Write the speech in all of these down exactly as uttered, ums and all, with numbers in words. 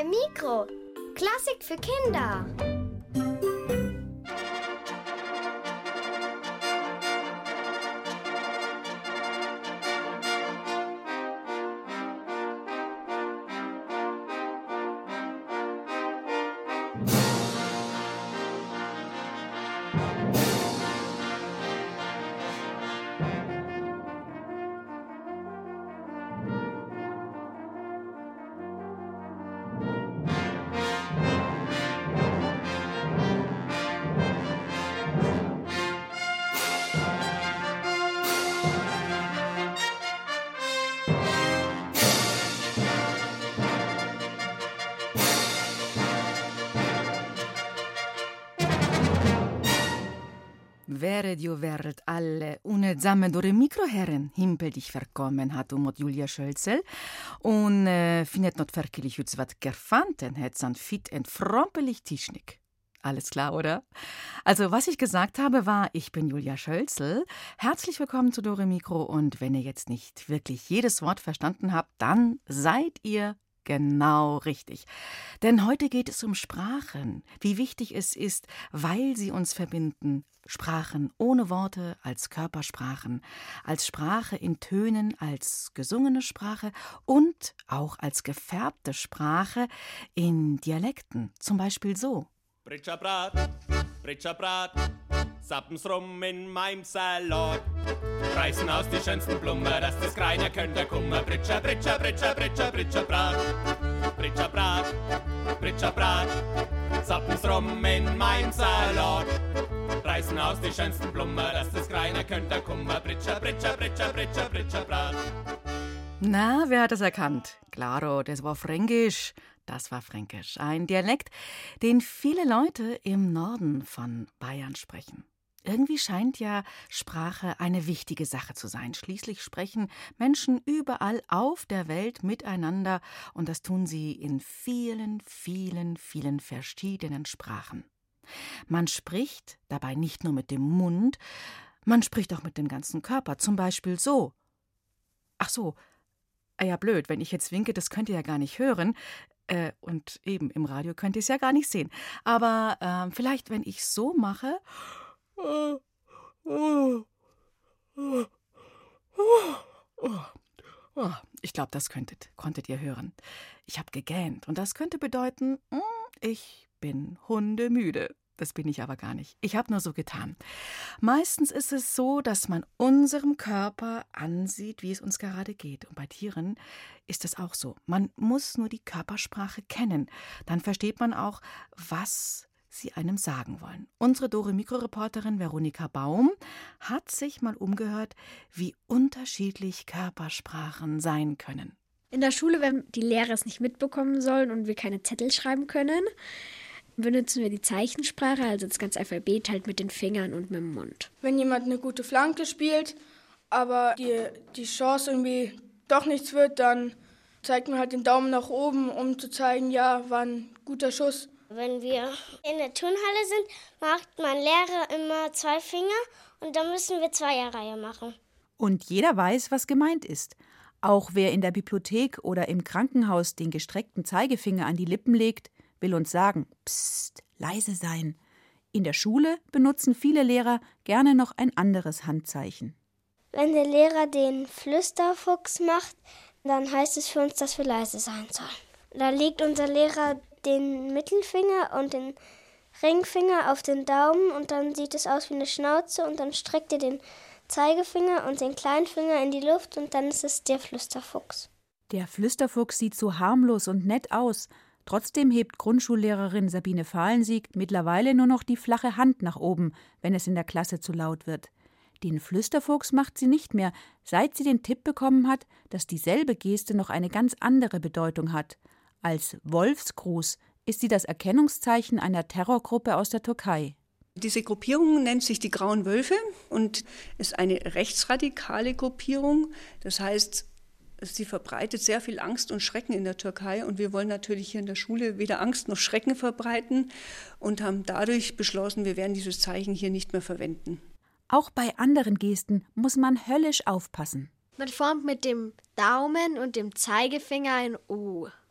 Mikro. Klassik für Kinder. Wäret jo wäret alle une samme dore mikroherren himpelig verkommen hat um mot Julia Schölzel und äh, findet not verkelig uts wat gerfanten het san fit en frompelig Tischnik. Alles klar, oder? Also, was ich gesagt habe, war, ich bin Julia Schölzel. Herzlich willkommen zu Dore Mikro und wenn ihr jetzt nicht wirklich jedes Wort verstanden habt, dann seid ihr genau richtig. Denn heute geht es um Sprachen, wie wichtig es ist, weil sie uns verbinden. Sprachen ohne Worte als Körpersprachen, als Sprache in Tönen, als gesungene Sprache und auch als gefärbte Sprache in Dialekten. Zum Beispiel so. Britscherbrat, Britscherbrat, sappen's rum in meinem Salat. Reißen aus die schönsten Blumen, dass das keiner könnte kummer. Britscher, Britscher, Britscher, Britscher, Britscherbrat. Britscherbrat, Britscherbrat, sappen's rum in meinem Salat. Reißen aus die schönsten Blumen, dass das keiner könnte kummer. Britscher, Britscher, Britscher, Britscher, Britscherbrat. Na, wer hat es erkannt? Claro, das war Fränkisch. Das war Fränkisch, ein Dialekt, den viele Leute im Norden von Bayern sprechen. Irgendwie scheint ja Sprache eine wichtige Sache zu sein. Schließlich sprechen Menschen überall auf der Welt miteinander und das tun sie in vielen, vielen, vielen verschiedenen Sprachen. Man spricht dabei nicht nur mit dem Mund, man spricht auch mit dem ganzen Körper, zum Beispiel so. Ach so, ah ja blöd, wenn ich jetzt winke, das könnt ihr ja gar nicht hören. Äh, und eben im Radio könnt ihr es ja gar nicht sehen. Aber äh, vielleicht, wenn ich so mache. Oh, oh, oh, oh, oh. Ich glaube, das könntet, konntet ihr hören. Ich habe gegähnt und das könnte bedeuten, ich bin hundemüde. Das bin ich aber gar nicht. Ich habe nur so getan. Meistens ist es so, dass man unserem Körper ansieht, wie es uns gerade geht. Und bei Tieren ist es auch so. Man muss nur die Körpersprache kennen. Dann versteht man auch, was sie einem sagen wollen. Unsere Dore-Mikro-Reporterin Veronika Baum hat sich mal umgehört, wie unterschiedlich Körpersprachen sein können. In der Schule, wenn die Lehrer es nicht mitbekommen sollen und wir keine Zettel schreiben können, benutzen wir die Zeichensprache, also das ganze Alphabet halt mit den Fingern und mit dem Mund. Wenn jemand eine gute Flanke spielt, aber die, die Chance irgendwie doch nichts wird, dann zeigt man halt den Daumen nach oben, um zu zeigen, ja, war ein guter Schuss. Wenn wir in der Turnhalle sind, macht mein Lehrer immer zwei Finger und dann müssen wir Zweierreihe machen. Und jeder weiß, was gemeint ist. Auch wer in der Bibliothek oder im Krankenhaus den gestreckten Zeigefinger an die Lippen legt, will uns sagen, psst, leise sein. In der Schule benutzen viele Lehrer gerne noch ein anderes Handzeichen. Wenn der Lehrer den Flüsterfuchs macht, dann heißt es für uns, dass wir leise sein sollen. Da legt unser Lehrer den Mittelfinger und den Ringfinger auf den Daumen und dann sieht es aus wie eine Schnauze und dann streckt er den Zeigefinger und den Kleinfinger in die Luft und dann ist es der Flüsterfuchs. Der Flüsterfuchs sieht so harmlos und nett aus. Trotzdem hebt Grundschullehrerin Sabine Fahlensieg mittlerweile nur noch die flache Hand nach oben, wenn es in der Klasse zu laut wird. Den Flüsterfuchs macht sie nicht mehr, seit sie den Tipp bekommen hat, dass dieselbe Geste noch eine ganz andere Bedeutung hat. Als Wolfsgruß ist sie das Erkennungszeichen einer Terrorgruppe aus der Türkei. Diese Gruppierung nennt sich die Grauen Wölfe und ist eine rechtsradikale Gruppierung. Das heißt, sie verbreitet sehr viel Angst und Schrecken in der Türkei und wir wollen natürlich hier in der Schule weder Angst noch Schrecken verbreiten und haben dadurch beschlossen, wir werden dieses Zeichen hier nicht mehr verwenden. Auch bei anderen Gesten muss man höllisch aufpassen. Man formt mit dem Daumen und dem Zeigefinger ein O.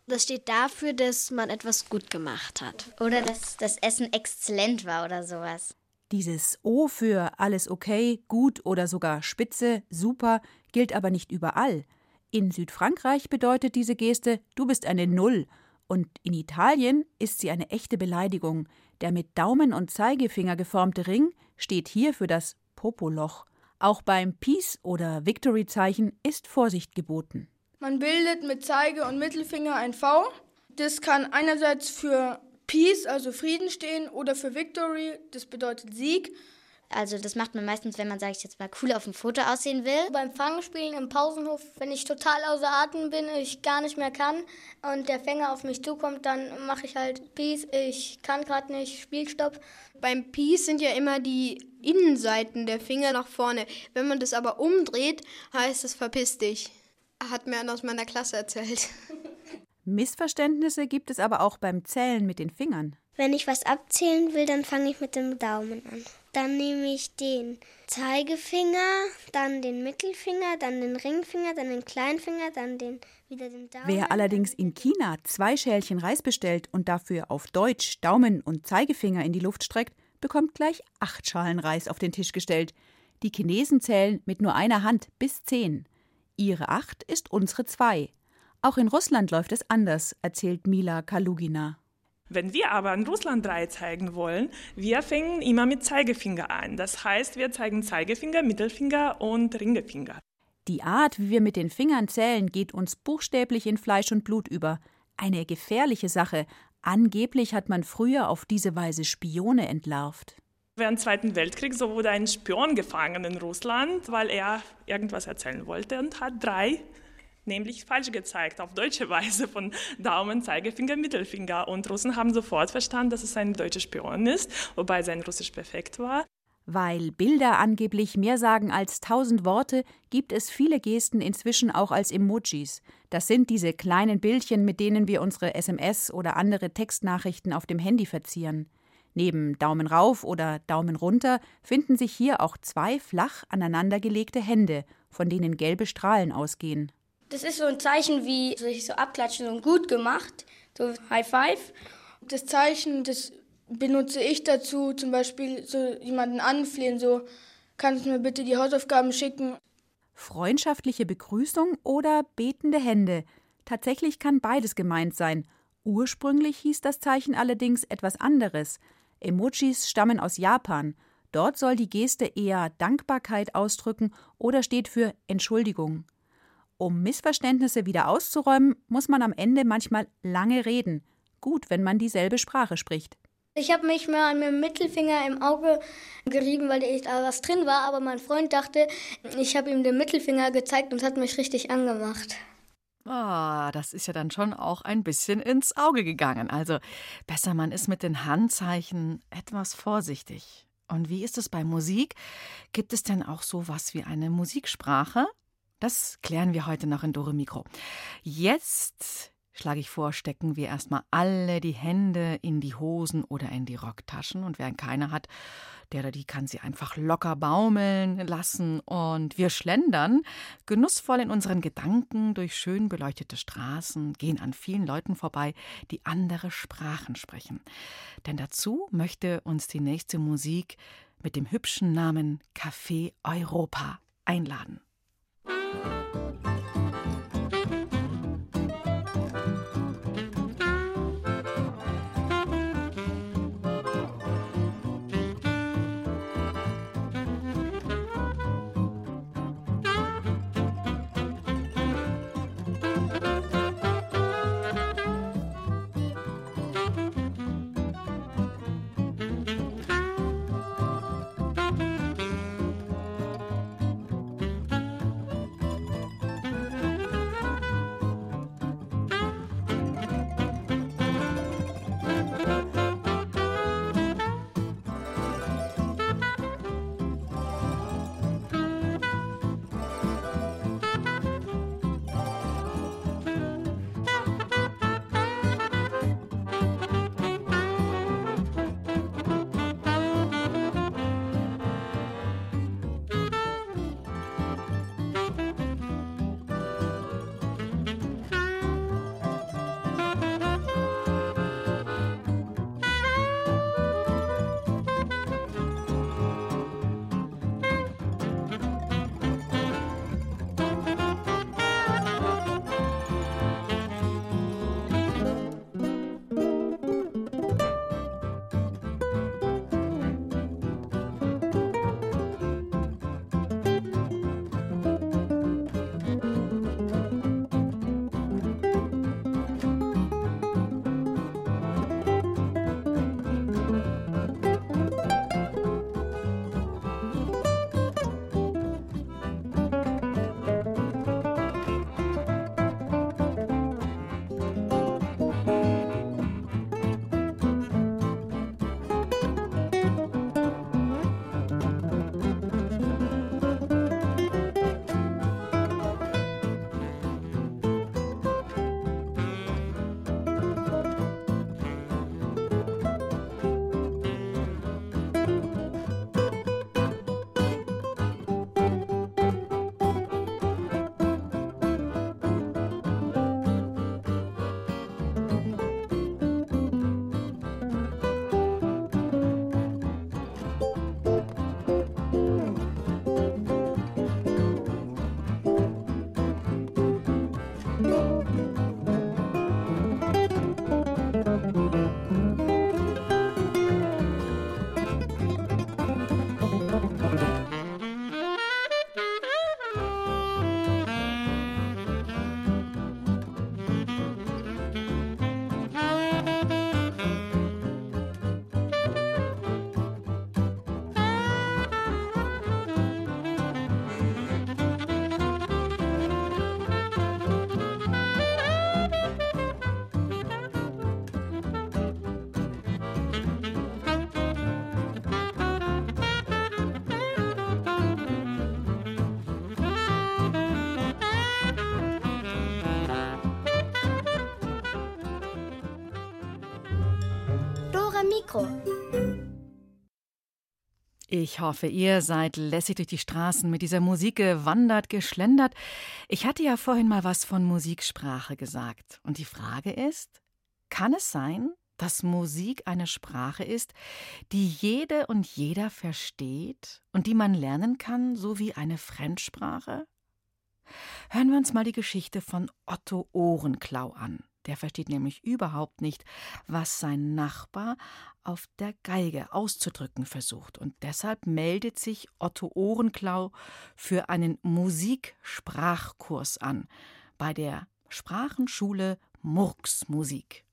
Das steht dafür, dass man etwas gut gemacht hat. Oder dass das Essen exzellent war oder sowas. Dieses O für alles okay, gut oder sogar spitze, super gilt aber nicht überall. In Südfrankreich bedeutet diese Geste, du bist eine Null. Und in Italien ist sie eine echte Beleidigung. Der mit Daumen und Zeigefinger geformte Ring steht hier für das Popoloch. Auch beim Peace- oder Victory-Zeichen ist Vorsicht geboten. Man bildet mit Zeige- und Mittelfinger ein V. Das kann einerseits für Peace, also Frieden stehen, oder für Victory, das bedeutet Sieg. Also das macht man meistens, wenn man, sage ich jetzt mal, cool auf dem Foto aussehen will. Beim Fangspielen im Pausenhof, wenn ich total außer Atem bin, ich gar nicht mehr kann und der Fänger auf mich zukommt, dann mache ich halt Peace, ich kann gerade nicht, Spielstopp. Beim Peace sind ja immer die Innenseiten der Finger nach vorne. Wenn man das aber umdreht, heißt es verpiss dich. Hat mir einer aus meiner Klasse erzählt. Missverständnisse gibt es aber auch beim Zählen mit den Fingern. Wenn ich was abzählen will, dann fange ich mit dem Daumen an. Dann nehme ich den Zeigefinger, dann den Mittelfinger, dann den Ringfinger, dann den Kleinfinger, dann den, wieder den Daumen. Wer allerdings in China zwei Schälchen Reis bestellt und dafür auf Deutsch Daumen und Zeigefinger in die Luft streckt, bekommt gleich acht Schalen Reis auf den Tisch gestellt. Die Chinesen zählen mit nur einer Hand bis zehn. Ihre acht ist unsere zwei. Auch in Russland läuft es anders, erzählt Mila Kalugina. Wenn wir aber in Russland drei zeigen wollen, wir fangen immer mit Zeigefinger an. Das heißt, wir zeigen Zeigefinger, Mittelfinger und Ringefinger. Die Art, wie wir mit den Fingern zählen, geht uns buchstäblich in Fleisch und Blut über. Eine gefährliche Sache. Angeblich hat man früher auf diese Weise Spione entlarvt. Während des Zweiten Weltkriegs so wurde ein Spion gefangen in Russland, weil er irgendwas erzählen wollte und hat drei nämlich falsch gezeigt, auf deutsche Weise von Daumen, Zeigefinger, Mittelfinger. Und Russen haben sofort verstanden, dass es ein deutscher Spion ist, wobei sein Russisch perfekt war. Weil Bilder angeblich mehr sagen als tausend Worte, gibt es viele Gesten inzwischen auch als Emojis. Das sind diese kleinen Bildchen, mit denen wir unsere S M S oder andere Textnachrichten auf dem Handy verzieren. Neben Daumen rauf oder Daumen runter finden sich hier auch zwei flach aneinandergelegte Hände, von denen gelbe Strahlen ausgehen. Das ist so ein Zeichen wie sich so abklatschen und gut gemacht, so High Five. Das Zeichen, das benutze ich dazu, zum Beispiel so jemanden anflehen, so kannst du mir bitte die Hausaufgaben schicken. Freundschaftliche Begrüßung oder betende Hände. Tatsächlich kann beides gemeint sein. Ursprünglich hieß das Zeichen allerdings etwas anderes. Emojis stammen aus Japan. Dort soll die Geste eher Dankbarkeit ausdrücken oder steht für Entschuldigung. Um Missverständnisse wieder auszuräumen, muss man am Ende manchmal lange reden. Gut, wenn man dieselbe Sprache spricht. Ich habe mich mal mit dem Mittelfinger im Auge gerieben, weil da was drin war, aber mein Freund dachte, ich habe ihm den Mittelfinger gezeigt und hat mich richtig angemacht. Ah, das ist ja dann schon auch ein bisschen ins Auge gegangen. Also besser, man ist mit den Handzeichen etwas vorsichtig. Und wie ist es bei Musik? Gibt es denn auch sowas wie eine Musiksprache? Das klären wir heute noch in Dore Mikro. Jetzt schlage ich vor, stecken wir erstmal alle die Hände in die Hosen oder in die Rocktaschen. Und wer keine hat, der oder die kann sie einfach locker baumeln lassen. Und wir schlendern genussvoll in unseren Gedanken durch schön beleuchtete Straßen, gehen an vielen Leuten vorbei, die andere Sprachen sprechen. Denn dazu möchte uns die nächste Musik mit dem hübschen Namen Café Europa einladen. am Mikro. Ich hoffe, ihr seid lässig durch die Straßen mit dieser Musik gewandert, geschlendert. Ich hatte ja vorhin mal was von Musiksprache gesagt. Und die Frage ist, kann es sein, dass Musik eine Sprache ist, die jede und jeder versteht und die man lernen kann, so wie eine Fremdsprache? Hören wir uns mal die Geschichte von Otto Ohrenklau an. Der versteht nämlich überhaupt nicht, was sein Nachbar auf der Geige auszudrücken versucht. Und deshalb meldet sich Otto Ohrenklau für einen Musiksprachkurs an bei der Sprachenschule Murks Musik.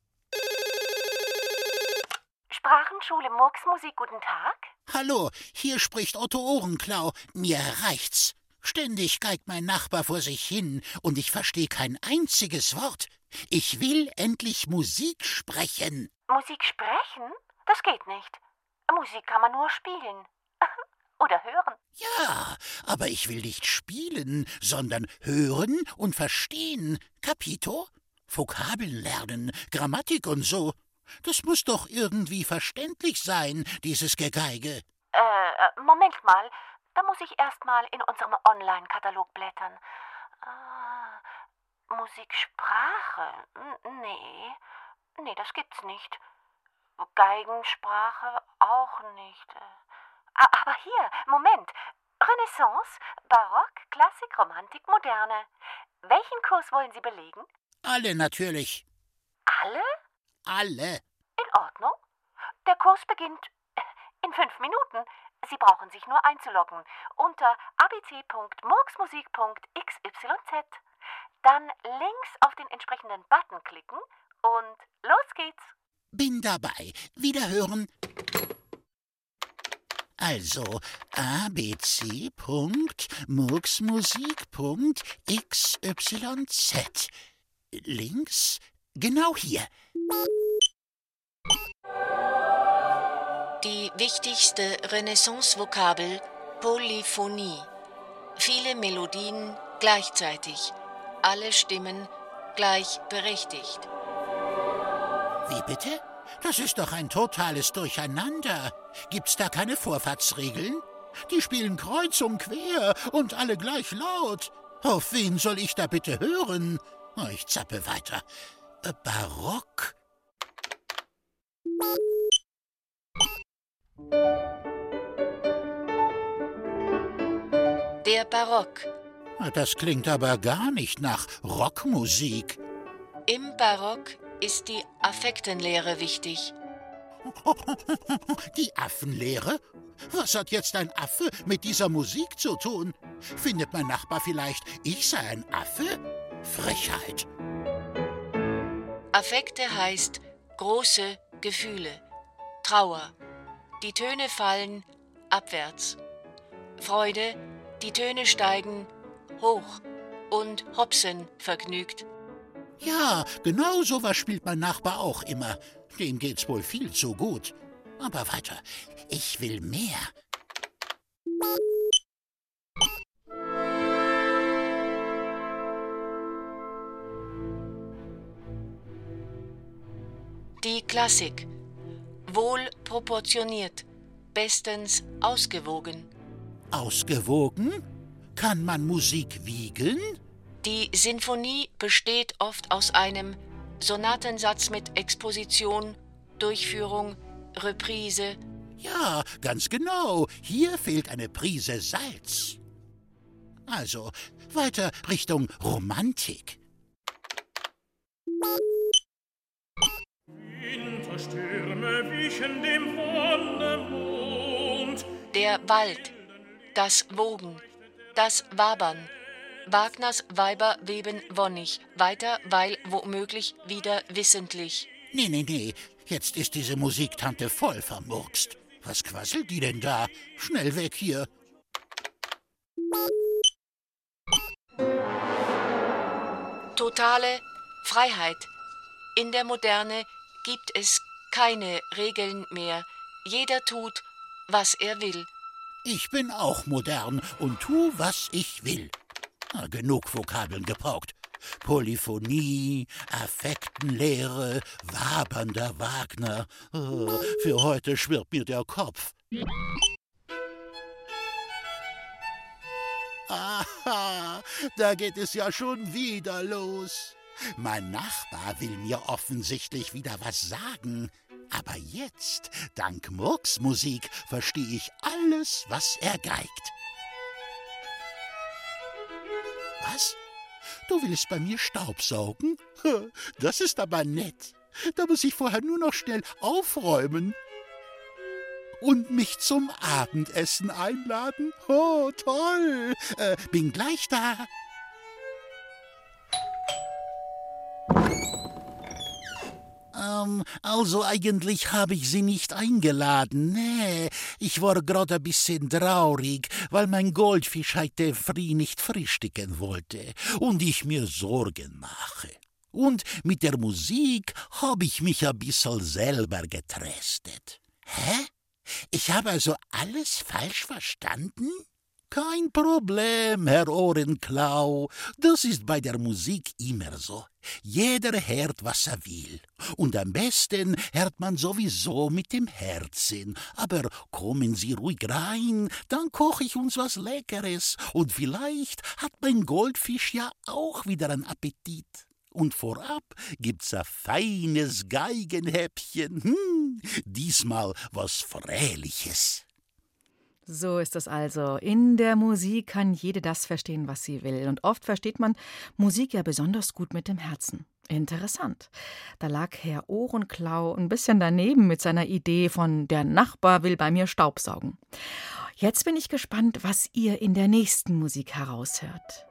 Sprachenschule Murks Musik, guten Tag. Hallo, hier spricht Otto Ohrenklau. Mir reicht's. Ständig geigt mein Nachbar vor sich hin und ich verstehe kein einziges Wort. Ich will endlich Musik sprechen. Musik sprechen? Das geht nicht. Musik kann man nur spielen. Oder hören. Ja, aber ich will nicht spielen, sondern hören und verstehen. Capito? Vokabeln lernen, Grammatik und so. Das muss doch irgendwie verständlich sein, dieses Gegeige. Äh, Moment mal. Da muss ich erst mal in unserem Online-Katalog blättern. Ah, Musiksprache? Nee, nee, das gibt's nicht. Geigensprache auch nicht. Aber hier, Moment. Renaissance, Barock, Klassik, Romantik, Moderne. Welchen Kurs wollen Sie belegen? Alle natürlich. Alle? Alle. In Ordnung. Der Kurs beginnt in fünf Minuten. Sie brauchen sich nur einzuloggen unter a b c punkt murksmusik punkt x y z. Dann links auf den entsprechenden Button klicken und los geht's. Bin dabei. Wiederhören. Also a b c punkt murksmusik punkt x y z. Links, genau hier. Die wichtigste Renaissance-Vokabel Polyphonie. Viele Melodien gleichzeitig, alle Stimmen gleichberechtigt. Wie bitte? Das ist doch ein totales Durcheinander. Gibt's da keine Vorfahrtsregeln? Die spielen kreuz und quer und alle gleich laut. Auf wen soll ich da bitte hören? Ich zappe weiter. Barock. Der Barock. Das klingt aber gar nicht nach Rockmusik. Im Barock ist die Affektenlehre wichtig. Die Affenlehre? Was hat jetzt ein Affe mit dieser Musik zu tun? Findet mein Nachbar vielleicht, ich sei ein Affe? Frechheit. Affekte heißt große Gefühle. Trauer. Die Töne fallen abwärts. Freude. Die Töne steigen hoch und hopsen vergnügt. Ja, genau sowas spielt mein Nachbar auch immer. Dem geht's wohl viel zu gut. Aber weiter. Ich will mehr. Die Klassik. Wohl proportioniert, bestens ausgewogen. Ausgewogen? Kann man Musik wiegen? Die Sinfonie besteht oft aus einem Sonatensatz mit Exposition, Durchführung, Reprise. Ja, ganz genau. Hier fehlt eine Prise Salz. Also, weiter Richtung Romantik. Winterstürme wichen dem Wonnemond. Der Wald, das Wogen, das Wabern. Wagners Weiber weben wonnig, weiter, weil womöglich wieder wissentlich. Nee, nee, nee, jetzt ist diese Musiktante voll vermurkst. Was quasselt die denn da? Schnell weg hier. Totale Freiheit. In der Moderne gibt es keine Regeln mehr. Jeder tut, was er will. Ich bin auch modern und tu, was ich will. Na, genug Vokabeln gebraucht. Polyphonie, Affektenlehre, wabernder Wagner. Oh, für heute schwirrt mir der Kopf. Aha, da geht es ja schon wieder los. Mein Nachbar will mir offensichtlich wieder was sagen. Aber jetzt, dank Murksmusik, verstehe ich alles, was er geigt. Was? Du willst bei mir Staubsaugen? Das ist aber nett. Da muss ich vorher nur noch schnell aufräumen. Und mich zum Abendessen einladen? Oh, toll! Äh, bin gleich da. Ähm, also eigentlich habe ich sie nicht eingeladen. Nee, ich war gerade ein bisschen traurig, weil mein Goldfisch heute früh nicht frühstücken wollte und ich mir Sorgen mache. Und mit der Musik habe ich mich ein bisschen selber getröstet. Hä? Ich habe also alles falsch verstanden? Kein Problem, Herr Ohrenklau. Das ist bei der Musik immer so. Jeder hört, was er will. Und am besten hört man sowieso mit dem Herzen. Aber kommen Sie ruhig rein, dann koche ich uns was Leckeres. Und vielleicht hat mein Goldfisch ja auch wieder einen Appetit. Und vorab gibt's ein feines Geigenhäppchen. Hm, diesmal was Frähliches. So ist es also. In der Musik kann jede das verstehen, was sie will. Und oft versteht man Musik ja besonders gut mit dem Herzen. Interessant. Da lag Herr Ohrenklau ein bisschen daneben mit seiner Idee von der Nachbar will bei mir Staubsaugen. Jetzt bin ich gespannt, was ihr in der nächsten Musik heraushört.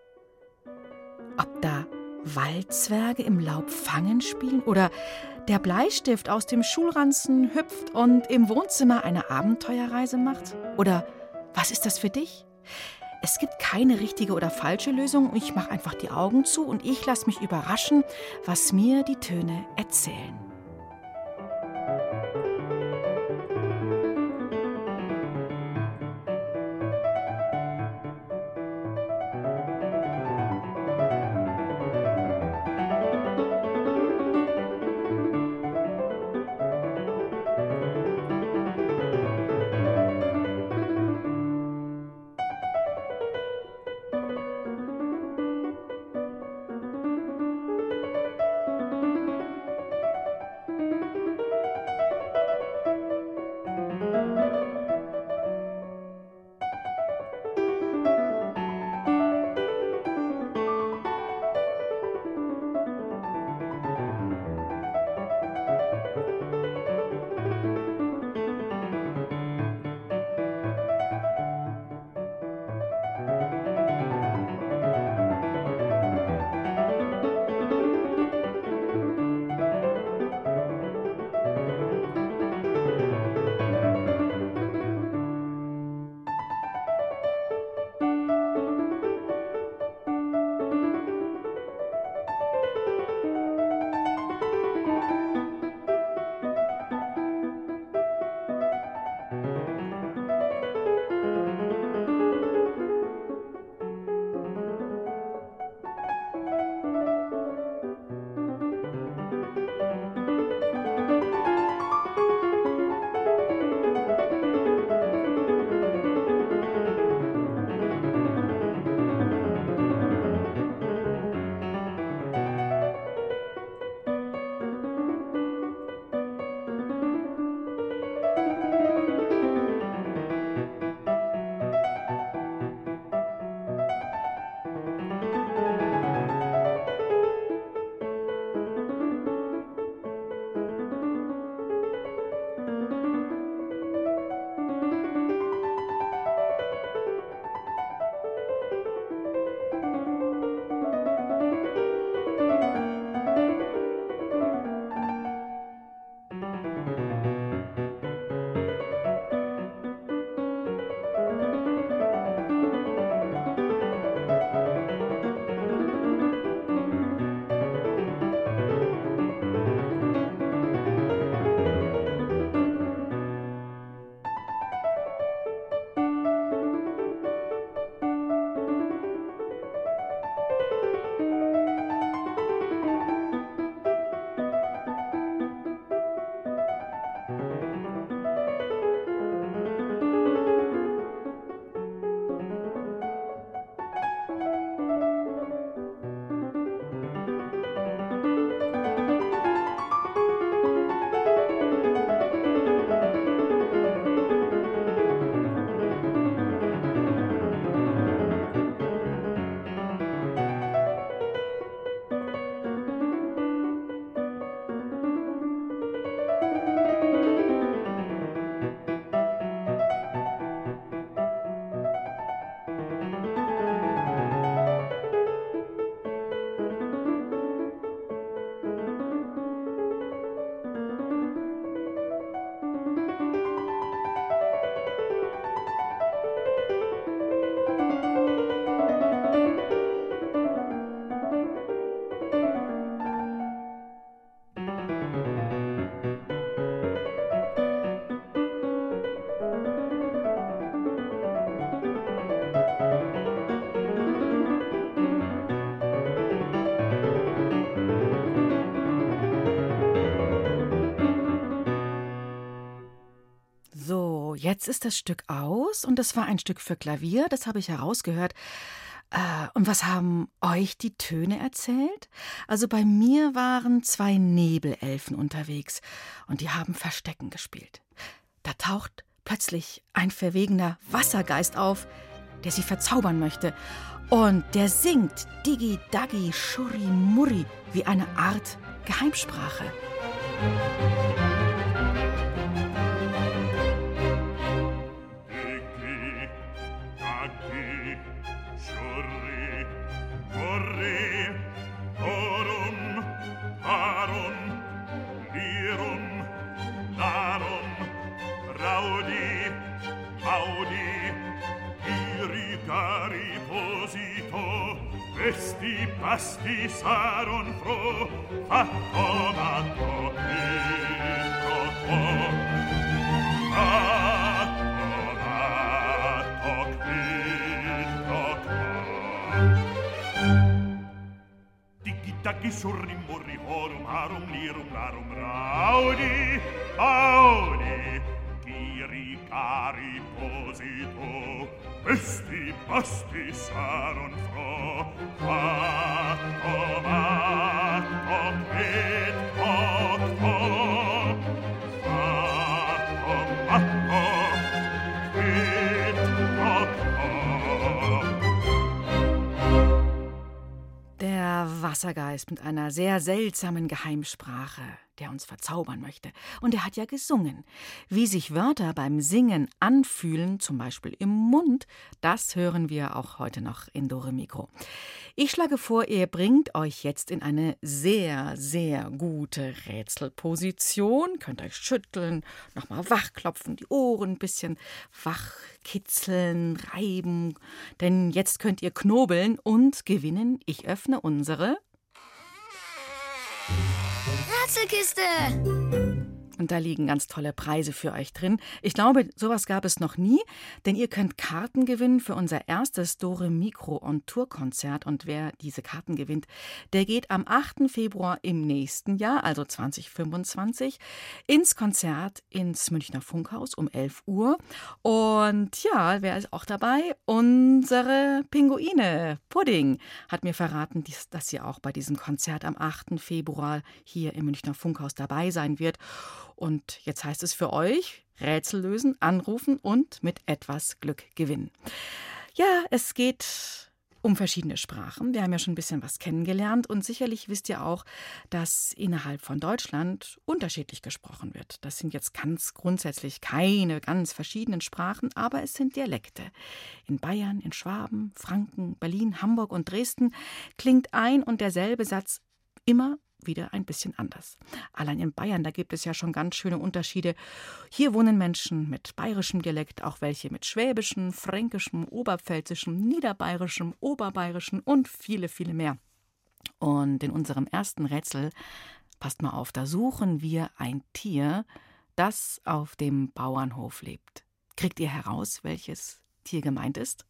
Ob da Waldzwerge im Laub fangen spielen oder der Bleistift aus dem Schulranzen hüpft und im Wohnzimmer eine Abenteuerreise macht? Oder was ist das für dich? Es gibt keine richtige oder falsche Lösung. Ich mache einfach die Augen zu und ich lasse mich überraschen, was mir die Töne erzählen. jetzt ist das Stück aus und das war ein Stück für Klavier, das habe ich herausgehört. Äh, und was haben euch die Töne erzählt? Also bei mir waren zwei Nebelelfen unterwegs und die haben Verstecken gespielt. Da taucht plötzlich ein verwegener Wassergeist auf, der sie verzaubern möchte. Und der singt Digi-Dagi, Schurri-Murri wie eine Art Geheimsprache. Questi pasti saron fro, fatto matto intro quo. Fatto matto intro quo. Tiki-taki surri murri horum harum lirum larum raudi, audi, kiri cari posito. Questi pasti saron fro, fatto matto quid quo, fatto matto quid quo. Der Wassergeist mit einer sehr seltsamen Geheimsprache, der uns verzaubern möchte. Und er hat ja gesungen. Wie sich Wörter beim Singen anfühlen, zum Beispiel im Mund, das hören wir auch heute noch in Dore Mikro. Ich schlage vor, ihr bringt euch jetzt in eine sehr, sehr gute Rätselposition. Könnt euch schütteln, nochmal wachklopfen, die Ohren ein bisschen wachkitzeln, reiben. Denn jetzt könnt ihr knobeln und gewinnen. Ich öffne unsere Rätselkiste! Und da liegen ganz tolle Preise für euch drin. Ich glaube, sowas gab es noch nie, denn ihr könnt Karten gewinnen für unser erstes Dore Mikro on Tour Konzert. Und wer diese Karten gewinnt, der geht am achten Februar im nächsten Jahr, also zwanzig fünfundzwanzig, ins Konzert ins Münchner Funkhaus um elf Uhr. Und ja, wer ist auch dabei? Unsere Pinguine. Pudding hat mir verraten, dass sie auch bei diesem Konzert am achten Februar hier im Münchner Funkhaus dabei sein wird. Und jetzt heißt es für euch, Rätsel lösen, anrufen und mit etwas Glück gewinnen. Ja, es geht um verschiedene Sprachen. Wir haben ja schon ein bisschen was kennengelernt und sicherlich wisst ihr auch, dass innerhalb von Deutschland unterschiedlich gesprochen wird. Das sind jetzt ganz grundsätzlich keine ganz verschiedenen Sprachen, aber es sind Dialekte. In Bayern, in Schwaben, Franken, Berlin, Hamburg und Dresden klingt ein und derselbe Satz immer wieder ein bisschen anders. Allein in Bayern, da gibt es ja schon ganz schöne Unterschiede. Hier wohnen Menschen mit bayerischem Dialekt, auch welche mit schwäbischem, fränkischem, oberpfälzischem, niederbayerischem, oberbayerischem und viele, viele mehr. Und in unserem ersten Rätsel, passt mal auf, da suchen wir ein Tier, das auf dem Bauernhof lebt. Kriegt ihr heraus, welches Tier gemeint ist?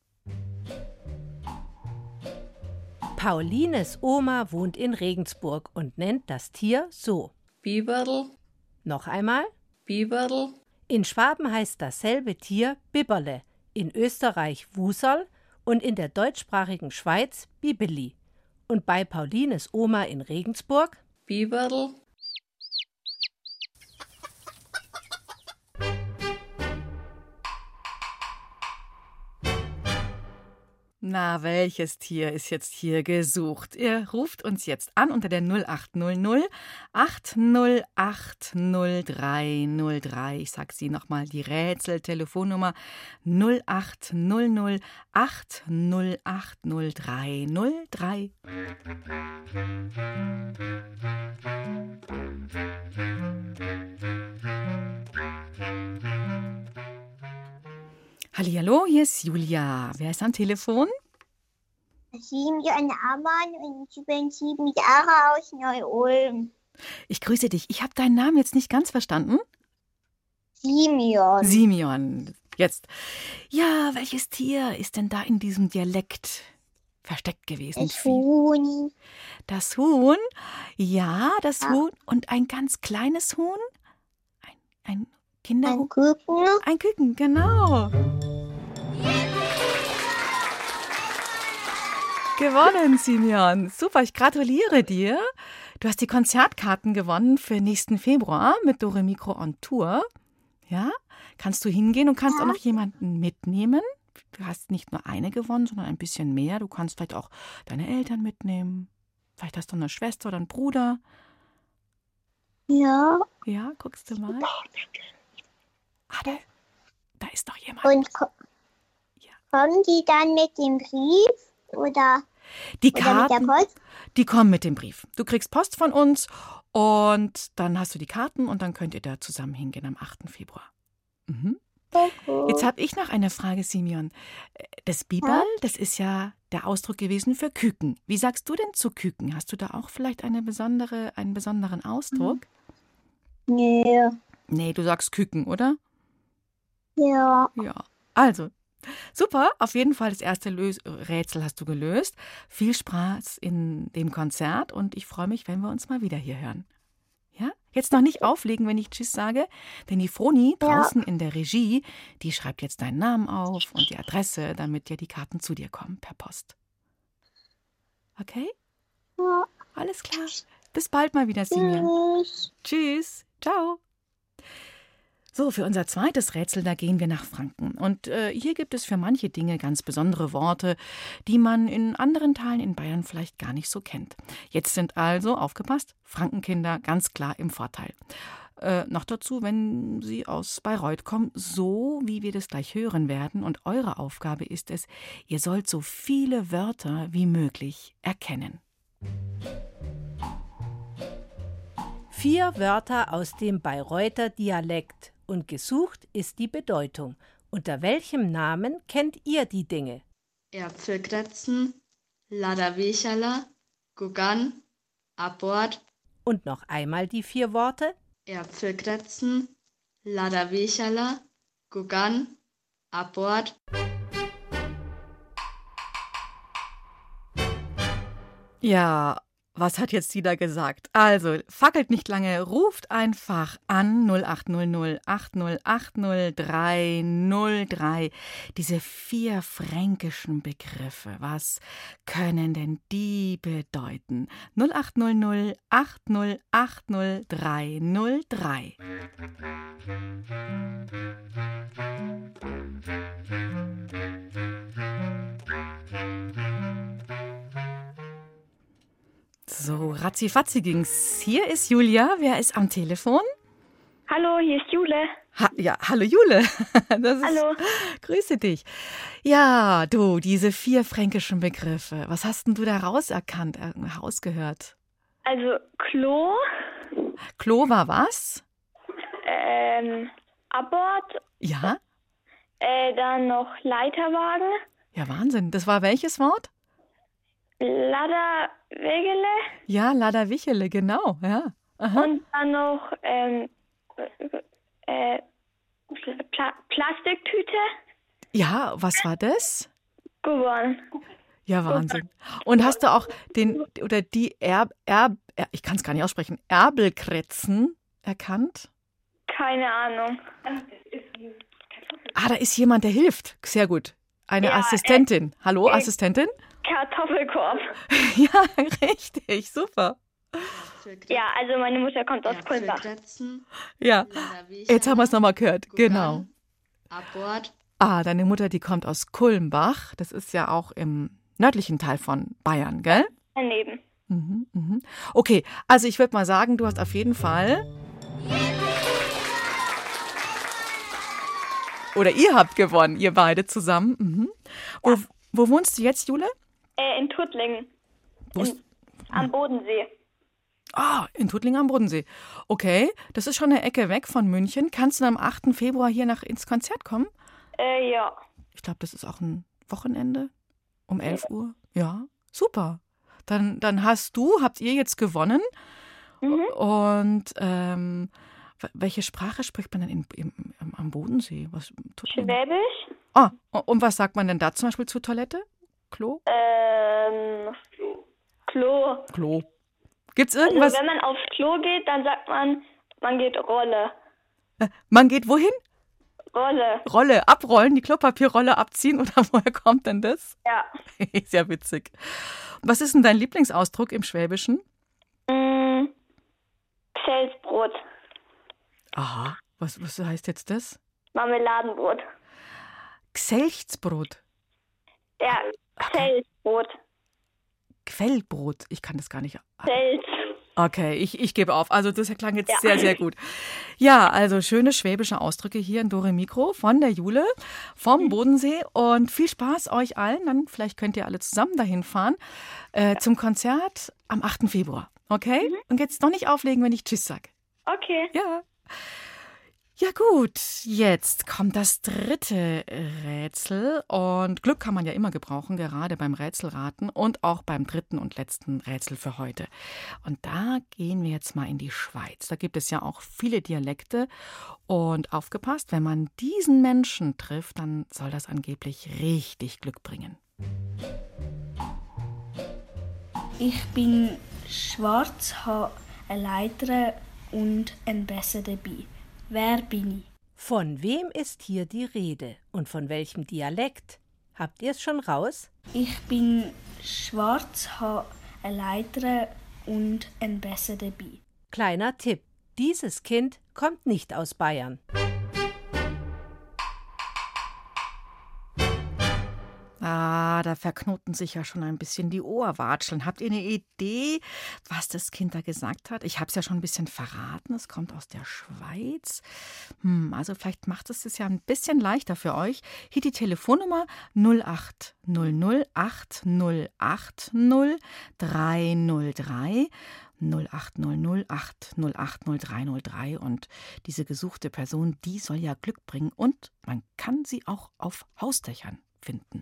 Paulines Oma wohnt in Regensburg und nennt das Tier so. Biberl. Noch einmal. Biberl. In Schwaben heißt dasselbe Tier Bibberle, in Österreich Wuserl und in der deutschsprachigen Schweiz Bibeli. Und bei Paulines Oma in Regensburg Biberl. Na, welches Tier ist jetzt hier gesucht? Ihr ruft uns jetzt an unter der null acht null null acht null acht null drei null drei. Ich sag sie nochmal, die Rätseltelefonnummer null acht null null acht null acht null drei null drei. Hallihallo, hier ist Julia. Wer ist am Telefon? Simeon Amann und ich bin sieben Jahre aus Neu-Ulm. Ich grüße dich. Ich habe deinen Namen jetzt nicht ganz verstanden. Simeon. Simeon. Jetzt. Ja, welches Tier ist denn da in diesem Dialekt versteckt gewesen? Das Huhn. Das Huhn? Ja, das ja. Huhn. Und ein ganz kleines Huhn? Ein, ein Kinder. Ein Küken. Ein Küken, genau. Gewonnen, Simeon. Super, ich gratuliere dir. Du hast die Konzertkarten gewonnen für nächsten Februar mit Dore Mikro on Tour. Ja, kannst du hingehen und kannst ja. auch noch jemanden mitnehmen. Du hast nicht nur eine gewonnen, sondern ein bisschen mehr. Du kannst vielleicht auch deine Eltern mitnehmen. Vielleicht hast du eine Schwester oder einen Bruder. Ja. Ja, guckst du mal. Ah, da, da ist noch jemand. Und ko- ja. kommen die dann mit dem Brief oder, die oder Karten, mit der Post? Die kommen mit dem Brief. Du kriegst Post von uns und dann hast du die Karten und dann könnt ihr da zusammen hingehen am achten Februar. Mhm. Okay. Jetzt habe ich noch eine Frage, Simeon. Das Biberl, das ist ja der Ausdruck gewesen für Küken. Wie sagst du denn zu Küken? Hast du da auch vielleicht eine besondere, einen besonderen Ausdruck? Nee. Nee, du sagst Küken, oder? Ja. Ja, also, super. Auf jeden Fall das erste Lös- Rätsel hast du gelöst. Viel Spaß in dem Konzert und ich freue mich, wenn wir uns mal wieder hier hören. Ja? Jetzt noch nicht auflegen, wenn ich Tschüss sage, denn die Froni draußen ja. in der Regie, die schreibt jetzt deinen Namen auf und die Adresse, damit dir die Karten zu dir kommen per Post. Okay? Ja. Alles klar. Bis bald mal wieder, Simeon. Tschüss. Tschüss. Ciao. So, für unser zweites Rätsel, da gehen wir nach Franken. Und äh, hier gibt es für manche Dinge ganz besondere Worte, die man in anderen Teilen in Bayern vielleicht gar nicht so kennt. Jetzt sind also, aufgepasst, Frankenkinder ganz klar im Vorteil. Äh, noch dazu, wenn sie aus Bayreuth kommen, so wie wir das gleich hören werden. Und eure Aufgabe ist es, ihr sollt so viele Wörter wie möglich erkennen. Vier Wörter aus dem Bayreuther Dialekt. Und gesucht ist die Bedeutung. Unter welchem Namen kennt ihr die Dinge? Äpfelkretzen, Ladawecherla, Gugan, Abort. Und noch einmal die vier Worte? Äpfelkretzen, Ladawecherla, Gugan, Abort. Ja, was hat jetzt die da gesagt? Also, fackelt nicht lange, ruft einfach an null acht null null acht null acht null drei null drei. Diese vier fränkischen Begriffe, was können denn die bedeuten? null acht null null acht null acht null drei null drei. So, ratzifatzi ging's. Hier ist Julia. Wer ist am Telefon? Hallo, hier ist Jule. Ha, ja, hallo Jule. Das ist, hallo. Grüße dich. Ja, du, diese vier fränkischen Begriffe. Was hast denn du da rauserkannt, äh, rausgehört? Also, Klo. Klo war was? Ähm, Abort. Ja. Äh, dann noch Leiterwagen. Ja, Wahnsinn. Das war welches Wort? Ladderwegele. Ja, Ladderwichele, genau. Ja. Aha. Und dann noch ähm, äh, Pla- Plastiktüte. Ja, was war das? Gugan. Ja, Wahnsinn. Und hast du auch den oder die Erb, Erb, er, ich kann es gar nicht aussprechen, Erbelkretzen erkannt? Keine Ahnung. Ah, da ist jemand, der hilft. Sehr gut. Eine ja, Assistentin. Äh, Hallo, äh, Assistentin? Kartoffelkorb. Ja, richtig, super. Ja, also meine Mutter kommt aus Kulmbach. Ja, jetzt haben wir es nochmal gehört. Genau. Abort. Ah, deine Mutter, die kommt aus Kulmbach. Das ist ja auch im nördlichen Teil von Bayern, gell? Daneben. Mhm, mhm. Okay, also ich würde mal sagen, du hast auf jeden Fall... Oder ihr habt gewonnen, ihr beide zusammen. Mhm. Wo, ja. wo wohnst du jetzt, Jule? Äh, in Tuttlingen. Wo ist... in, am Bodensee. Ah, in Tuttlingen am Bodensee. Okay, das ist schon eine Ecke weg von München. Kannst du am achten Februar hier nach ins Konzert kommen? Äh, ja. Ich glaube, das ist auch ein Wochenende um elf ja. Uhr. Ja, super. Dann, dann hast du, habt ihr jetzt gewonnen. Mhm. Und ähm, welche Sprache spricht man denn in, im, im, am Bodensee? Was, Schwäbisch. Ah, und was sagt man denn da zum Beispiel zur Toilette? Klo? Ähm, Klo. Klo. Gibt's irgendwas? Also wenn man aufs Klo geht, dann sagt man, man geht Rolle. Man geht wohin? Rolle. Rolle abrollen, die Klopapierrolle abziehen oder woher kommt denn das? Ja. Sehr witzig. Was ist denn dein Lieblingsausdruck im Schwäbischen? Mm, Pfälzbrot. Aha, was, was heißt jetzt das? Marmeladenbrot. Gselchtsbrot. Ja, Pfälzbrot. Quellbrot, ich kann das gar nicht. Pfälz. Okay, ich, ich gebe auf. Also das klang jetzt Ja. sehr, sehr gut. Ja, also schöne schwäbische Ausdrücke hier in Dore Mikro von der Jule vom Bodensee. Und viel Spaß euch allen. Dann vielleicht könnt ihr alle zusammen dahin fahren äh, zum Konzert am achten Februar. Okay? Und jetzt noch nicht auflegen, wenn ich Tschüss sage. Okay. Ja. Ja gut, jetzt kommt das dritte Rätsel und Glück kann man ja immer gebrauchen, gerade beim Rätselraten und auch beim dritten und letzten Rätsel für heute. Und da gehen wir jetzt mal in die Schweiz. Da gibt es ja auch viele Dialekte und aufgepasst, wenn man diesen Menschen trifft, dann soll das angeblich richtig Glück bringen. Ich bin schwarz, habe eine Leiter und ein Besser dabei. Wer bin ich? Von wem ist hier die Rede und von welchem Dialekt? Habt ihr es schon raus? Ich bin schwarz, habe eine Leiter und ein Besser dabei. Kleiner Tipp: Dieses Kind kommt nicht aus Bayern. Ah, da verknoten sich ja schon ein bisschen die Ohrwatscheln. Habt ihr eine Idee, was das Kind da gesagt hat? Ich habe es ja schon ein bisschen verraten. Es kommt aus der Schweiz. Hm, also vielleicht macht es das ja ein bisschen leichter für euch. Hier die Telefonnummer null acht null null acht null acht null drei null drei. null acht null null acht null acht null drei null drei und diese gesuchte Person, die soll ja Glück bringen und man kann sie auch auf Hausdächern finden.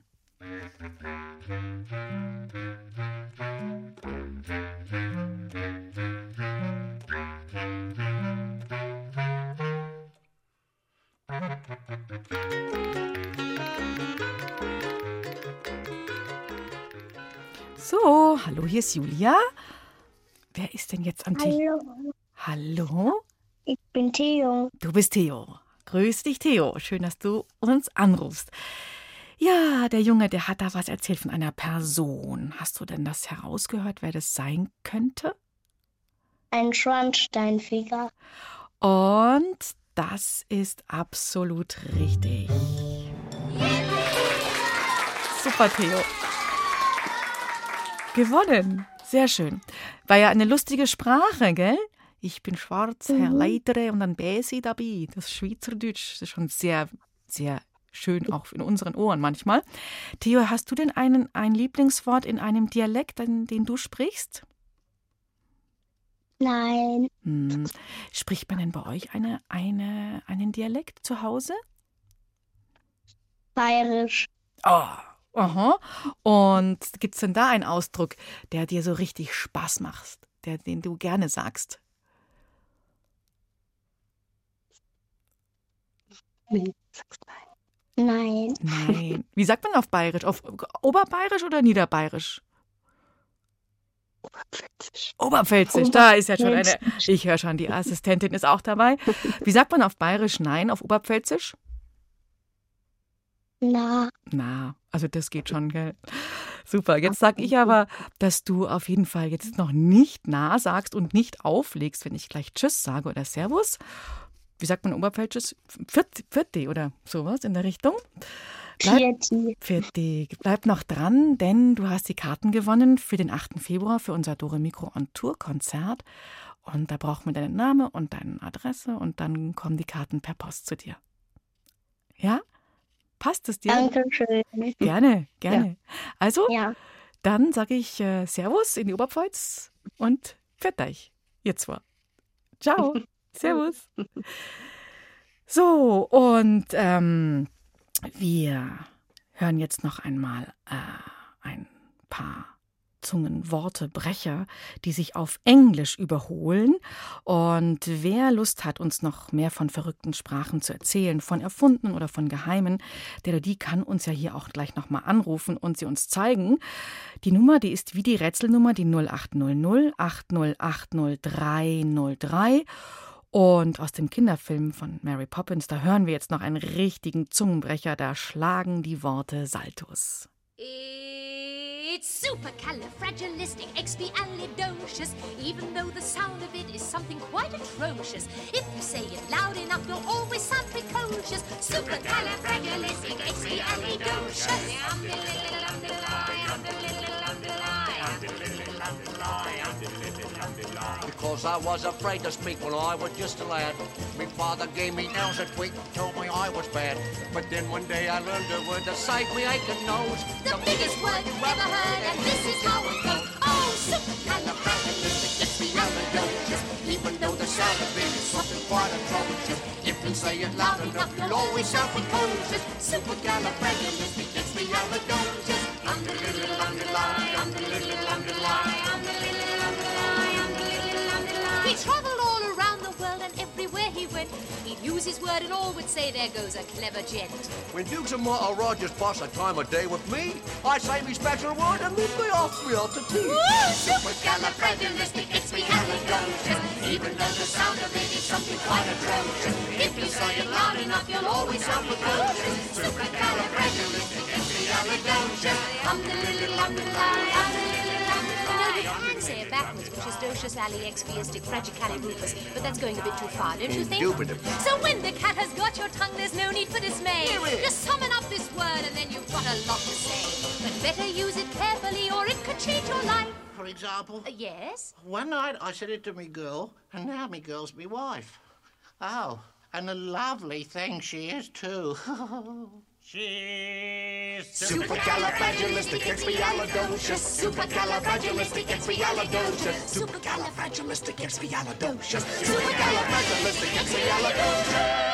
So, hallo, hier ist Julia. Wer ist denn jetzt am Telefon? Hallo. Hallo? Ich bin Theo. Du bist Theo. Grüß dich, Theo. Schön, dass du uns anrufst. Ja, der Junge, der hat da was erzählt von einer Person. Hast du denn das herausgehört, wer das sein könnte? Ein Schornsteinfeger. Und das ist absolut richtig. Super, Theo. Gewonnen. Sehr schön. War ja eine lustige Sprache, gell? Ich bin schwarz, Herr Leitere und dann Bäsi dabei. Das Schweizerdeutsch das ist schon sehr, sehr schön, auch in unseren Ohren manchmal. Theo, hast du denn einen, ein Lieblingswort in einem Dialekt, den, den du sprichst? Nein. Hm. Spricht man denn bei euch eine, eine, einen Dialekt zu Hause? Bayerisch. Oh, aha. Und gibt es denn da einen Ausdruck, der dir so richtig Spaß macht, der, den du gerne sagst? Nein. Nein. Wie sagt man auf Bayerisch? Auf Oberbayerisch oder Niederbayerisch? Oberpfälzisch. Oberpfälzisch, da ist ja schon eine. Ich höre schon, die Assistentin ist auch dabei. Wie sagt man auf Bayerisch Nein, auf Oberpfälzisch? Na. Na, also das geht schon, gell? Super, jetzt sag ich aber, dass du auf jeden Fall jetzt noch nicht Na sagst und nicht auflegst, wenn ich gleich Tschüss sage oder Servus. Wie sagt man Oberpfälzisch? Pfirti oder sowas in der Richtung. Pfirti. Pfirti. Bleib noch dran, denn du hast die Karten gewonnen für den achten Februar für unser Dore Mikro on Tour Konzert. Und da brauchen wir deinen Namen und deine Adresse und dann kommen die Karten per Post zu dir. Ja? Passt es dir? Dankeschön. Gerne, gerne. Ja. Also, ja. Dann sage ich äh, Servus in die Oberpfalz und pfiat euch, ihr zwei. Ciao. Servus. So, und ähm, wir hören jetzt noch einmal äh, ein paar Zungenworte, Brecher, die sich auf Englisch überholen. Und wer Lust hat, uns noch mehr von verrückten Sprachen zu erzählen, von erfundenen oder von geheimen, der oder die kann uns ja hier auch gleich nochmal anrufen und sie uns zeigen. Die Nummer, die ist wie die Rätselnummer, die null acht null null acht null acht null drei null drei. Und aus dem Kinderfilm von Mary Poppins, da hören wir jetzt noch einen richtigen Zungenbrecher, da schlagen die Worte Saltos. It's supercalifragilisticexpialidocious, even though the sound of it is something quite atrocious. If you say it loud enough, you'll always sound precocious. Supercalifragilisticexpialidocious. Because I was afraid to speak when I was just a lad. My father gave me nails a tweak, told me I was bad. But then one day I learned a word to save me aching nose. The biggest word you've ever heard, and this is how it goes. Oh, supercalifragilisticexpialidocious. Even though the sound of it is something quite atrocious. If you say it loud enough, you'll always sound precocious. Supercalifragilisticexpialidocious. Underlittle, underlie, underlittle, underlie, underlittle, underlie, underlittle, underlie. He travelled all around the world, and everywhere he went, he'd use his word and all would say, there goes a clever gent. When Dukes and Martha Rogers pass a time of day with me, I say me special word and leave me off me after tea. Supercalifragilisticexpialidocious. Even though the sound of it is something quite atrocious. If you say it loud enough, you'll always sound precocious. Supercalifragilisticexpialidocious. Um the little um the lie, um the little um the lie. You can say it backwards, which is docious ali expiastic fragicalirufus, but that's going a bit too far, don't you think? Indubitably. So when the cat has got your tongue, there's no need for dismay. Just summon up this word and then you've got a lot to say. But better use it carefully or it could change your life. For example? Uh, yes? One night I said it to me girl, and now me girl's me wife. Oh, and a lovely thing she is, too. She's supercalifragilisticexpialidocious. Supercalifragilisticexpialidocious. Supercalifragilisticexpialidocious. Supercalifragilisticexpialidocious.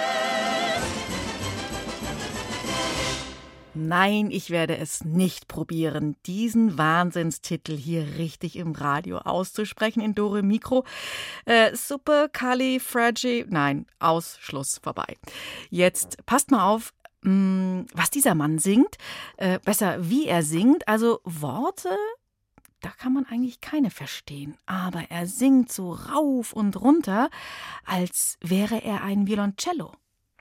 Nein, ich werde es nicht probieren, diesen Wahnsinnstitel hier richtig im Radio auszusprechen in Dore Mikro. Äh, Supercalifragi... Nein, Ausschluss vorbei. Jetzt passt mal auf, mh, was dieser Mann singt. Äh, besser, wie er singt. Also Worte, da kann man eigentlich keine verstehen. Aber er singt so rauf und runter, als wäre er ein Violoncello.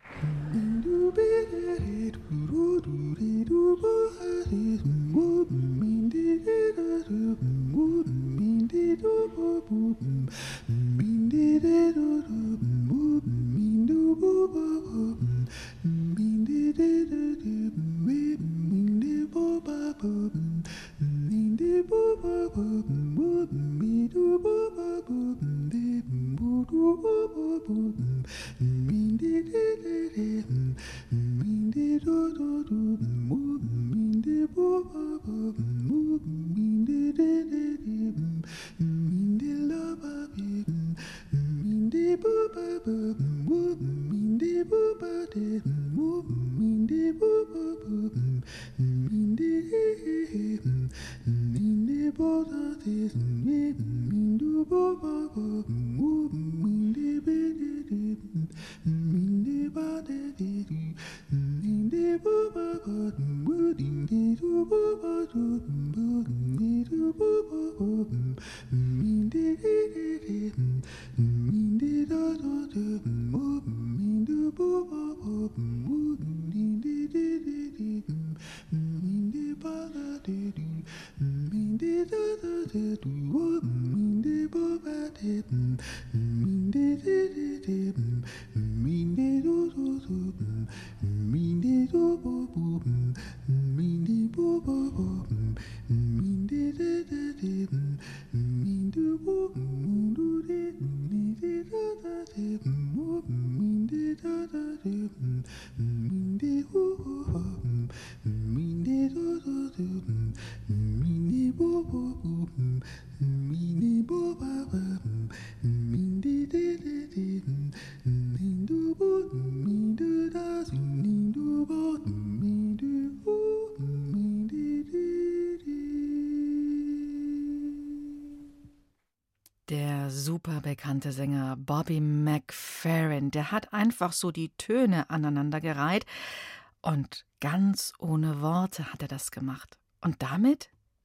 Der super bekannte Sänger Bobby McFerrin, der hat einfach so die Töne aneinandergereiht und ganz ohne Worte hat er das gemacht. Und damit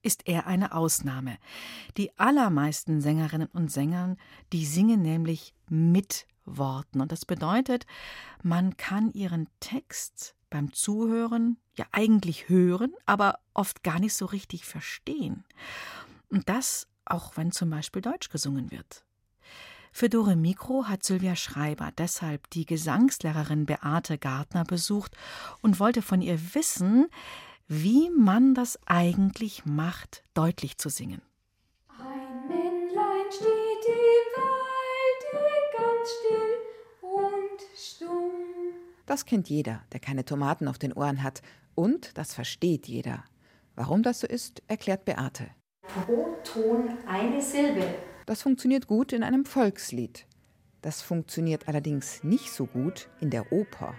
ist er eine Ausnahme. Die allermeisten Sängerinnen und Sänger, die singen nämlich mit Worten. Und das bedeutet, man kann ihren Text beim Zuhören ja eigentlich hören, aber oft gar nicht so richtig verstehen. Und das auch, wenn zum Beispiel Deutsch gesungen wird. Für Dore Mikro hat Sylvia Schreiber deshalb die Gesangslehrerin Beate Gardner besucht und wollte von ihr wissen, wie man das eigentlich macht, deutlich zu singen. Ein Männlein steht im Walde ganz still und stumm. Das kennt jeder, der keine Tomaten auf den Ohren hat. Und das versteht jeder. Warum das so ist, erklärt Beate. Pro Ton eine Silbe. Das funktioniert gut in einem Volkslied. Das funktioniert allerdings nicht so gut in der Oper.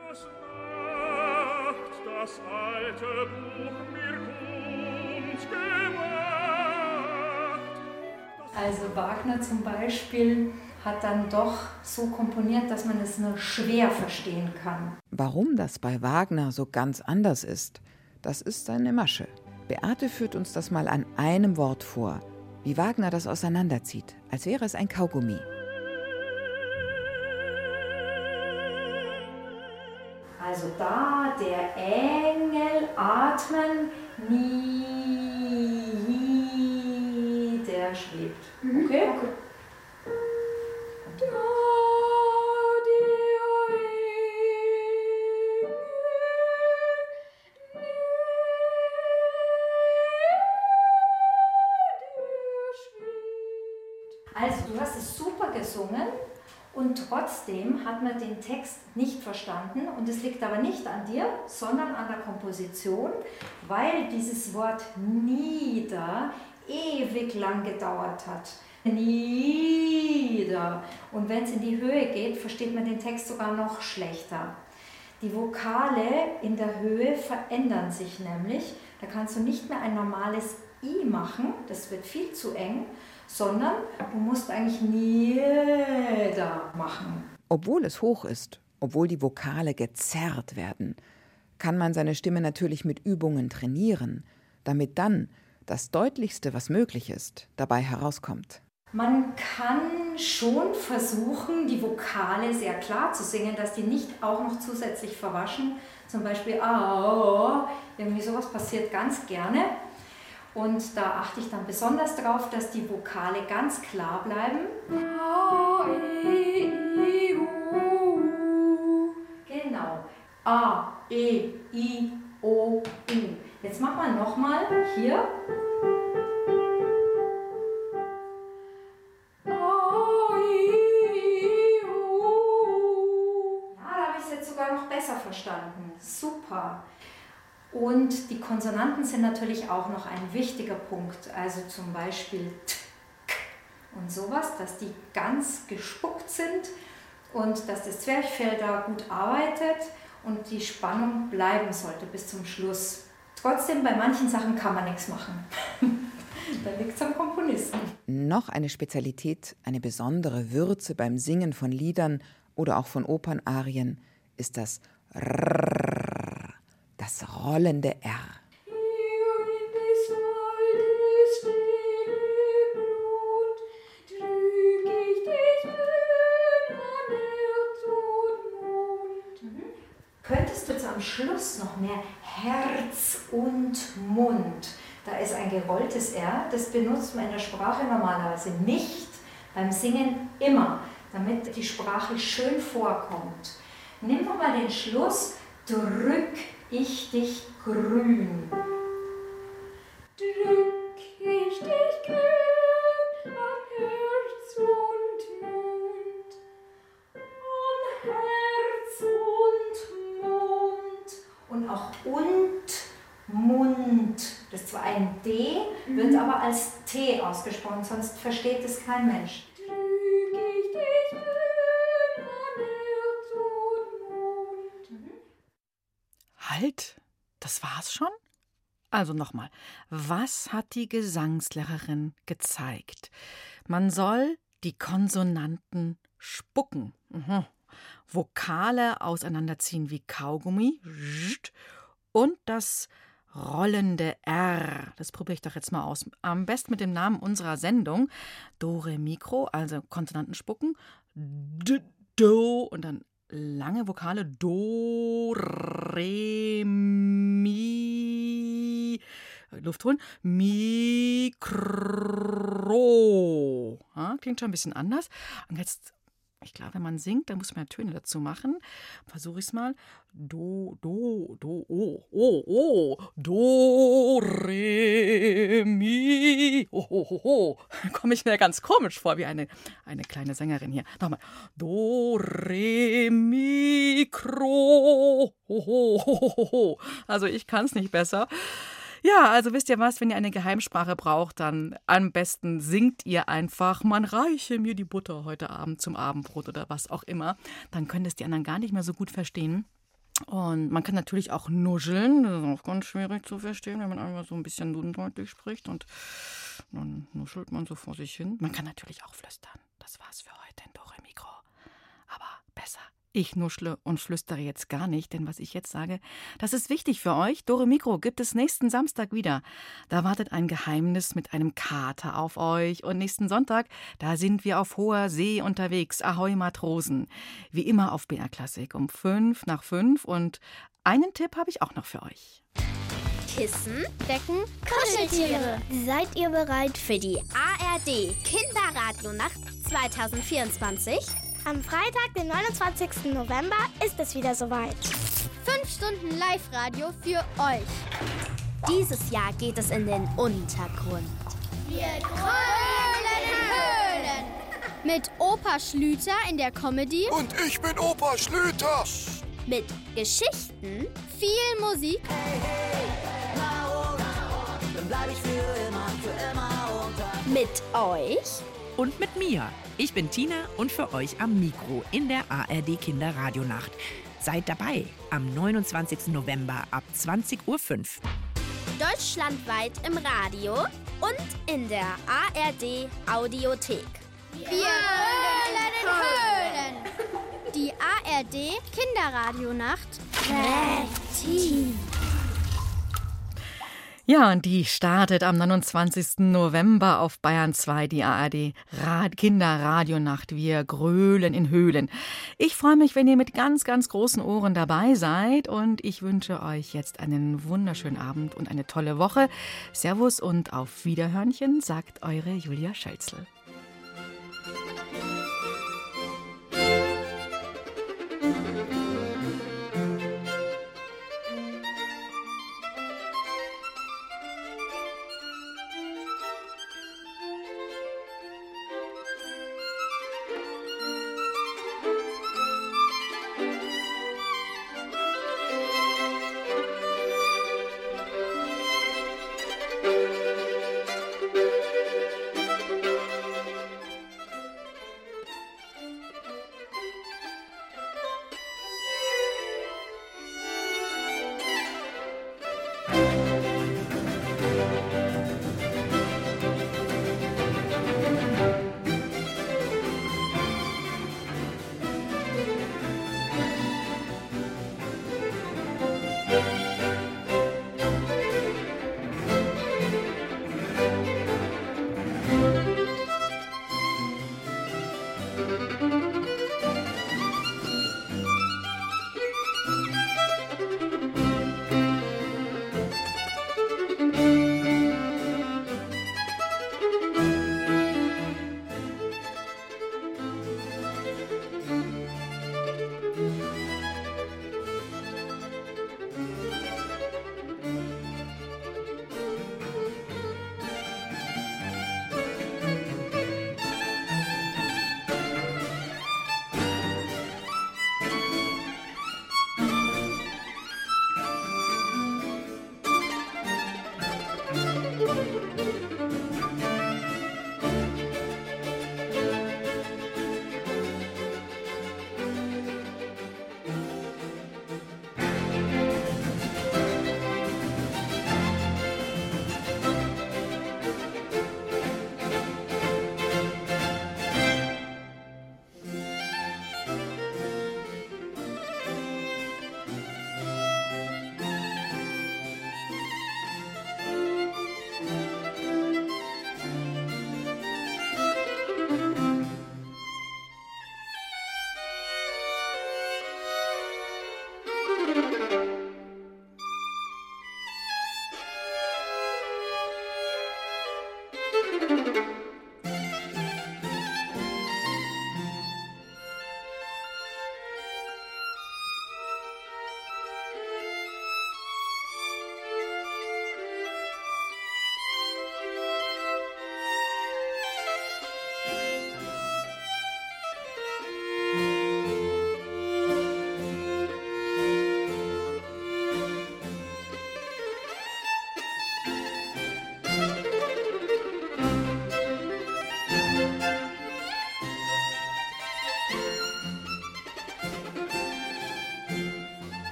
Das alte Buch mir uns gemacht. Also Wagner zum Beispiel hat dann doch so komponiert, dass man es nur schwer verstehen kann. Warum das bei Wagner so ganz anders ist, das ist seine Masche. Beate führt uns das mal an einem Wort vor, wie Wagner das auseinanderzieht, als wäre es ein Kaugummi. Also da der Engel atmen, nie der schwebt. Okay? Okay. Und da Also, du hast es super gesungen und trotzdem hat man den Text nicht verstanden. Und es liegt aber nicht an dir, sondern an der Komposition, weil dieses Wort nieder ewig lang gedauert hat. Nieder. Und wenn es in die Höhe geht, versteht man den Text sogar noch schlechter. Die Vokale in der Höhe verändern sich nämlich. Da kannst du nicht mehr ein normales I machen, das wird viel zu eng, sondern du musst eigentlich nieder machen. Obwohl es hoch ist, obwohl die Vokale gezerrt werden, kann man seine Stimme natürlich mit Übungen trainieren, damit dann das Deutlichste, was möglich ist, dabei herauskommt. Man kann schon versuchen, die Vokale sehr klar zu singen, dass die nicht auch noch zusätzlich verwaschen. Zum Beispiel A, irgendwie sowas passiert ganz gerne. Und da achte ich dann besonders darauf, dass die Vokale ganz klar bleiben. A, E, I, U. Genau. A, E, I, O, U. Jetzt machen wir nochmal hier. Verstanden. Super. Und die Konsonanten sind natürlich auch noch ein wichtiger Punkt. Also zum Beispiel T, K und sowas, dass die ganz gespuckt sind und dass das Zwerchfell da gut arbeitet und die Spannung bleiben sollte bis zum Schluss. Trotzdem, bei manchen Sachen kann man nichts machen. Da liegt es am Komponisten. Noch eine Spezialität, eine besondere Würze beim Singen von Liedern oder auch von Opernarien ist das R, das rollende R. Könntest du jetzt am Schluss noch mehr Herz und Mund? Da ist ein gerolltes R, das benutzt man in der Sprache normalerweise nicht, beim Singen immer, damit die Sprache schön vorkommt. Nimm doch mal den Schluss, drück ich dich grün. Drück ich dich grün an Herz und Mund, an Herz und Mund. Und auch und Mund. Das ist zwar ein D, mhm. wird aber als T ausgesprochen, sonst versteht es kein Mensch. Halt, das war's schon? Also nochmal, was hat die Gesangslehrerin gezeigt? Man soll die Konsonanten spucken, mhm. Vokale auseinanderziehen wie Kaugummi und das rollende R. Das probiere ich doch jetzt mal aus. Am besten mit dem Namen unserer Sendung. Do, Re, Mikro, also Konsonanten spucken. D, Do und dann lange Vokale. Do, Re, Mi. Luft holen. Mikro. Ja, klingt schon ein bisschen anders. Und jetzt, ich glaube, wenn man singt, dann muss man ja Töne dazu machen. Versuche ich es mal. Do, do, do, oh, oh, oh. Do, re, mi. Oh, oh, oh, oh. Da komme ich mir ganz komisch vor, wie eine, eine kleine Sängerin hier. Nochmal. Do, re, mikro. Oh, oh, oh, oh, oh. Also ich kann es nicht besser. Ja, also wisst ihr was, wenn ihr eine Geheimsprache braucht, dann am besten singt ihr einfach, man reiche mir die Butter heute Abend zum Abendbrot oder was auch immer. Dann können es die anderen gar nicht mehr so gut verstehen. Und man kann natürlich auch nuscheln, das ist auch ganz schwierig zu verstehen, wenn man einfach so ein bisschen undeutlich spricht und dann nuschelt man so vor sich hin. Man kann natürlich auch flüstern. Das war's für heute in Do, Re, Mikro. Aber besser. Ich nuschle und flüstere jetzt gar nicht, denn was ich jetzt sage, das ist wichtig für euch. Do, Re, Mikro gibt es nächsten Samstag wieder. Da wartet ein Geheimnis mit einem Kater auf euch. Und nächsten Sonntag, da sind wir auf hoher See unterwegs. Ahoi Matrosen. Wie immer auf B R Klassik um fünf nach fünf. Und einen Tipp habe ich auch noch für euch. Kissen, Decken, Kuscheltiere. Seid ihr bereit für die A R D Kinderradionacht zwanzig vierundzwanzig? Am Freitag, den neunundzwanzigsten November, ist es wieder soweit. Fünf Stunden Live-Radio für euch. Dieses Jahr geht es in den Untergrund. Wir grölen in Höhlen. Mit Opa Schlüter in der Comedy. Und ich bin Opa Schlüter. Mit Geschichten, viel Musik. Hey, hey, na oh, na oh, dann bleib ich für immer, für immer unter. Mit euch. Und mit mir. Ich bin Tina und für euch am Mikro in der A R D Kinderradionacht. Seid dabei am neunundzwanzigsten November ab zwanzig Uhr fünf. Deutschlandweit im Radio und in der A R D Audiothek. Wir grölen in Höhlen. Die A R D Kinderradionacht. Kreativ. Ja, und die startet am neunundzwanzigsten November auf Bayern zwei, die A R D Kinderradionacht. Wir grölen in Höhlen. Ich freue mich, wenn ihr mit ganz, ganz großen Ohren dabei seid und ich wünsche euch jetzt einen wunderschönen Abend und eine tolle Woche. Servus und auf Wiederhörnchen, sagt eure Julia Schölzl. Musik